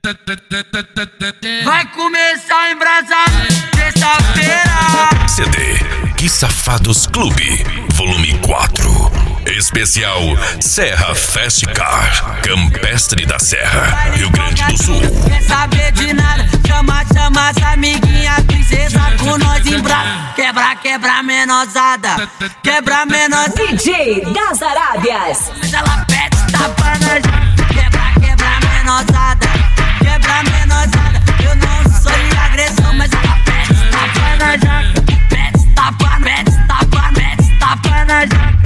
Vai começar a embrasar sexta-feira. CD Que Safados Clube, volume 4. Especial Serra Fast Car, Campestre da Serra, Rio Grande do Sul. Quer saber de nada? Chama as amiguinhas, princesa com nós em braço. Quebra menosada, quebra menosada. DJ das Arábias. Mas ela pede tapa na jaca. Quebra menosada, quebra menosada. Eu não sou de agressão, mas ela pede tapa na jaca. Pede tapa na jaca.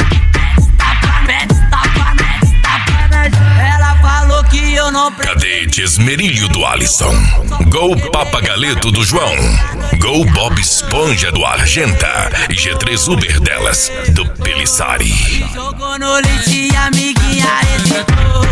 Ela falou que eu não Cadete Esmerilho do Alisson, Gol Papagaleto do João, Gol Bob Esponja do Argenta e G3 Uber delas do Pelissari. jogou no lixo e a amiguinha hesitou.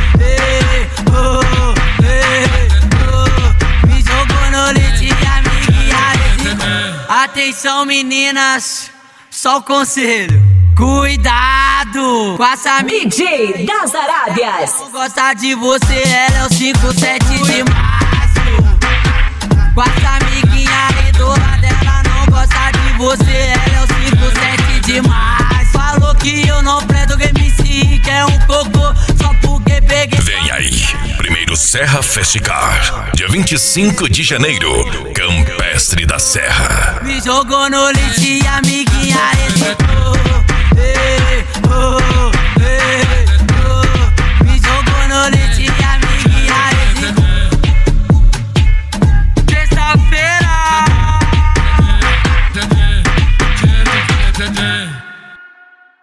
Me jogou no lixo e a amiguinha hesitou. Atenção meninas, só o conselho. Cuidado com essa DJ das Arábias. não gosta de você, ela é o 57 de março. Com essa amiguinha aí do lado, ela não gosta de você, ela é o 57 de março. Falou que eu não prendo game MC, que é um cocô, só porque peguei. Vem aí, primeiro Serra Fast Car, dia 25 de janeiro, Campestre da Serra. Me jogou no lixo e a amiguinha hesitou.